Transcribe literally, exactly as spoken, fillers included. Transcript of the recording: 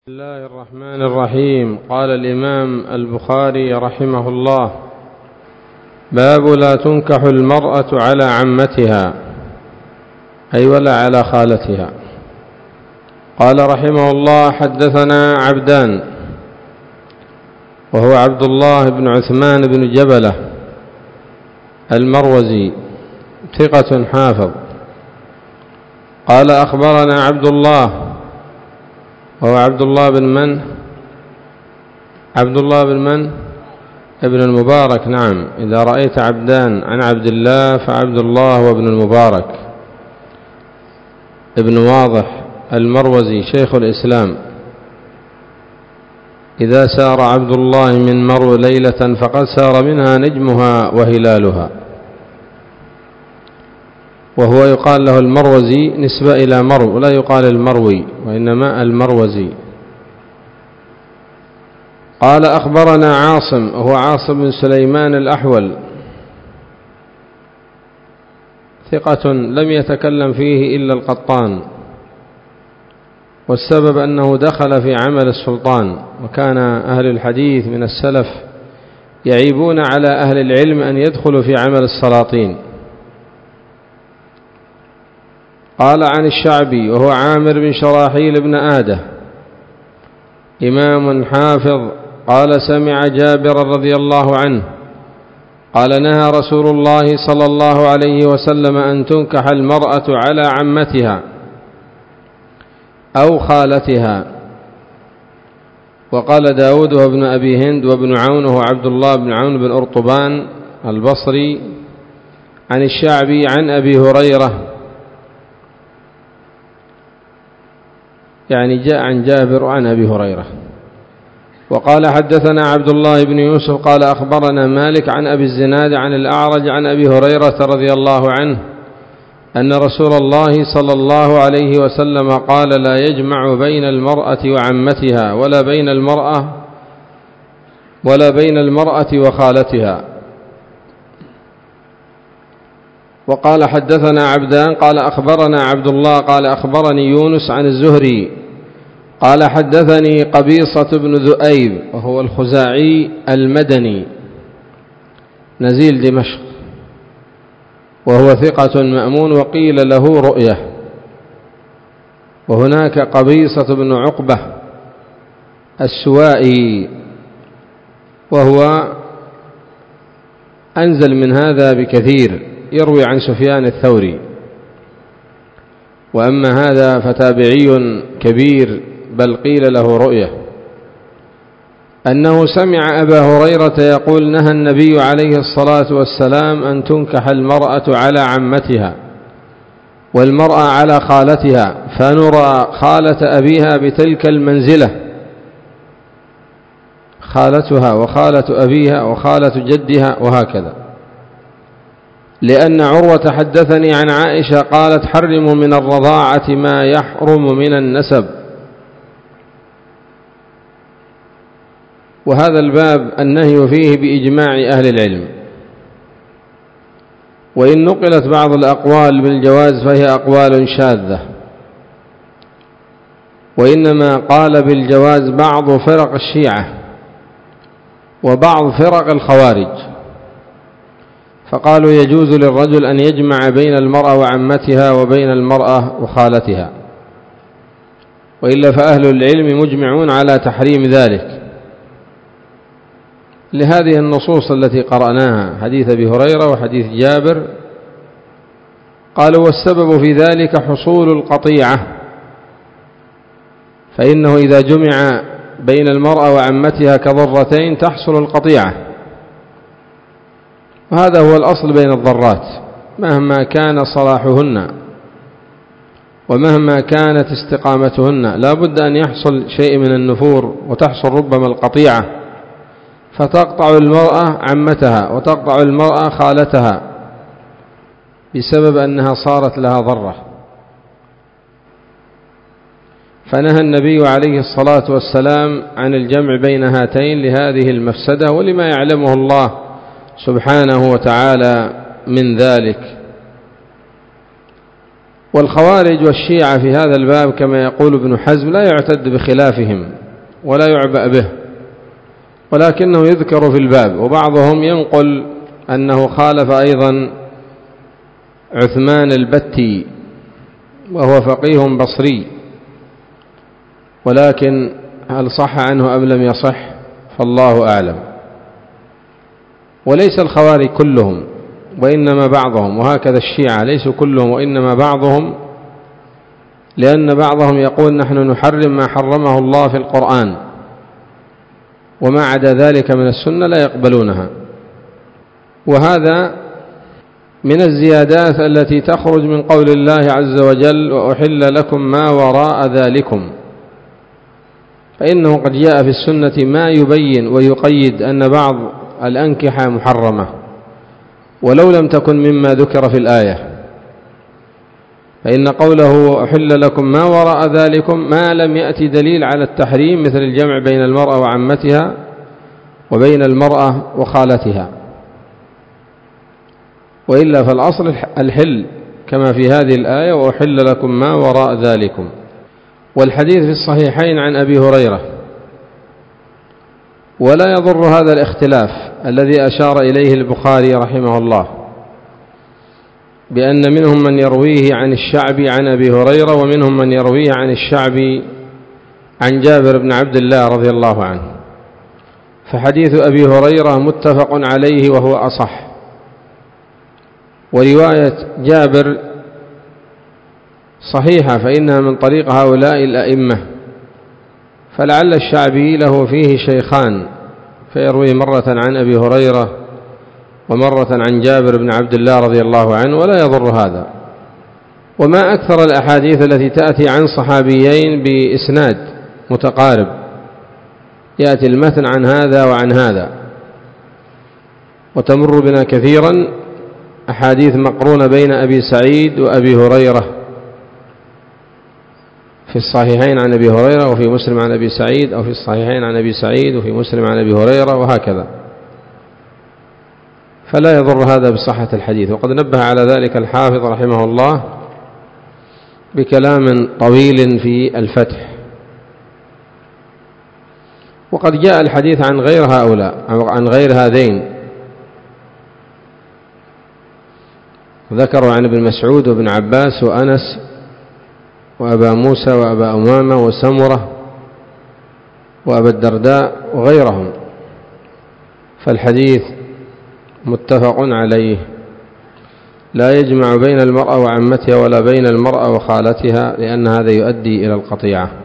بسم الله الرحمن الرحيم. قال الإمام البخاري رحمه الله: باب لا تنكح المرأة على عمتها، أي ولا على خالتها. قال رحمه الله: حدثنا عبدان، وهو عبد الله بن عثمان بن جبلة المروزي ثقة حافظ. قال أخبرنا عبد الله، وهو عبد الله بن من؟ عبد الله بن من؟ ابن المبارك. نعم، إذا رأيت عبدان عن عبد الله فعبد الله وابن المبارك ابن واضح المروزي شيخ الإسلام. إذا سار عبد الله من مرو ليلة فقد سار منها نجمها وهلالها. وهو يقال له المروزي نسبة إلى مرو، ولا يقال المروي وإنما المروزي. قال أخبرنا عاصم، وهو عاصم بن سليمان الأحول ثقة لم يتكلم فيه إلا القطان، والسبب أنه دخل في عمل السلطان، وكان أهل الحديث من السلف يعيبون على أهل العلم أن يدخلوا في عمل السلاطين. قال عن الشعبي، وهو عامر بن شراحيل بن آدة إمام حافظ، قال سمع جابر رضي الله عنه قال: نهى رسول الله صلى الله عليه وسلم أن تنكح المرأة على عمتها أو خالتها. وقال داود وابن أبي هند وابن عون، وهو عبد الله بن عون بن أرطبان البصري، عن الشعبي عن أبي هريرة، يعني جاء عن جابر وعن أبي هريرة. وقال حدثنا عبد الله بن يوسف قال أخبرنا مالك عن أبي الزناد عن الأعرج عن أبي هريرة رضي الله عنه أن رسول الله صلى الله عليه وسلم قال: لا يجمع بين المرأة وعمتها ولا بين المرأة ولا بين المرأة وخالتها. وقال حدثنا عبدان قال أخبرنا عبد الله قال أخبرني يونس عن الزهري قال حدثني قبيصة بن ذؤيب، وهو الخزاعي المدني نزيل دمشق، وهو ثقة مأمون، وقيل له رؤية. وهناك قبيصة بن عقبة السوائي، وهو أنزل من هذا بكثير، يروي عن سفيان الثوري. وأما هذا فتابعي كبير، بل قيل له رؤية، أنه سمع أبا هريرة يقول: نهى النبي عليه الصلاة والسلام أن تنكح المرأة على عمتها والمرأة على خالتها، فنرى خالة أبيها بتلك المنزلة، خالتها وخالة أبيها وخالة جدها وهكذا. لأن عروة حدثني عن عائشة قالت: حرموا من الرضاعة ما يحرم من النسب. وهذا الباب النهي فيه بإجماع أهل العلم، وإن نقلت بعض الأقوال بالجواز فهي أقوال شاذة، وإنما قال بالجواز بعض فرق الشيعة وبعض فرق الخوارج، فقالوا يجوز للرجل أن يجمع بين المرأة وعمتها وبين المرأة وخالتها، وإلا فأهل العلم مجمعون على تحريم ذلك لهذه النصوص التي قرأناها، حديث أبي هريرة وحديث جابر. قالوا: والسبب في ذلك حصول القطيعة، فإنه إذا جمع بين المرأة وعمتها كضرتين تحصل القطيعة، وهذا هو الأصل بين الضرات مهما كان صلاحهن ومهما كانت استقامتهن، لا بد أن يحصل شيء من النفور، وتحصل ربما القطيعة، فتقطع المرأة عمتها وتقطع المرأة خالتها بسبب أنها صارت لها ضرة. فنهى النبي عليه الصلاة والسلام عن الجمع بين هاتين لهذه المفسدة، ولما يعلمه الله سبحانه وتعالى من ذلك. والخوارج والشيعة في هذا الباب كما يقول ابن حزم لا يعتد بخلافهم ولا يعبأ به، ولكنه يذكر في الباب. وبعضهم ينقل أنه خالف أيضا عثمان البتي وهو فقيه بصري، ولكن هل صح عنه أم لم يصح فالله أعلم. وليس الخوارج كلهم وإنما بعضهم، وهكذا الشيعة ليسوا كلهم وإنما بعضهم، لأن بعضهم يقول نحن نحرم ما حرمه الله في القرآن وما عدا ذلك من السنة لا يقبلونها. وهذا من الزيادات التي تخرج من قول الله عز وجل وأحل لكم ما وراء ذلكم، فإنه قد جاء في السنة ما يبين ويقيد أن بعض الأنكحة محرمة ولو لم تكن مما ذكر في الآية. فإن قوله أحل لكم ما وراء ذلكم ما لم يأتي دليل على التحريم، مثل الجمع بين المرأة وعمتها وبين المرأة وخالتها، وإلا فالأصل الحل كما في هذه الآية وأحل لكم ما وراء ذلكم. والحديث في الصحيحين عن أبي هريرة، ولا يضر هذا الاختلاف الذي أشار إليه البخاري رحمه الله بأن منهم من يرويه عن الشعبي عن أبي هريرة ومنهم من يرويه عن الشعبي عن جابر بن عبد الله رضي الله عنه. فحديث أبي هريرة متفق عليه وهو أصح، ورواية جابر صحيحة فإنها من طريق هؤلاء الأئمة، فلعل الشعبي له فيه شيخان فيروي مرة عن أبي هريرة ومرة عن جابر بن عبد الله رضي الله عنه، ولا يضر هذا. وما أكثر الأحاديث التي تأتي عن صحابيين بإسناد متقارب، يأتي المتن عن هذا وعن هذا، وتمر بنا كثيرا أحاديث مقرونة بين أبي سعيد وأبي هريرة في الصحيحين عن أبي هريرة وفي مسلم عن أبي سعيد، أو في الصحيحين عن أبي سعيد وفي مسلم عن أبي هريرة، وهكذا، فلا يضر هذا بصحة الحديث. وقد نبه على ذلك الحافظ رحمه الله بكلام طويل في الفتح. وقد جاء الحديث عن غير هؤلاء عن غير هذين، ذكروا عن ابن مسعود وابن عباس وأنس وأبا موسى وأبا أمامة وسمرة وأبا الدرداء وغيرهم، فالحديث متفق عليه، لا يجمع بين المرأة وعمتها ولا بين المرأة وخالتها، لأن هذا يؤدي إلى القطيعة.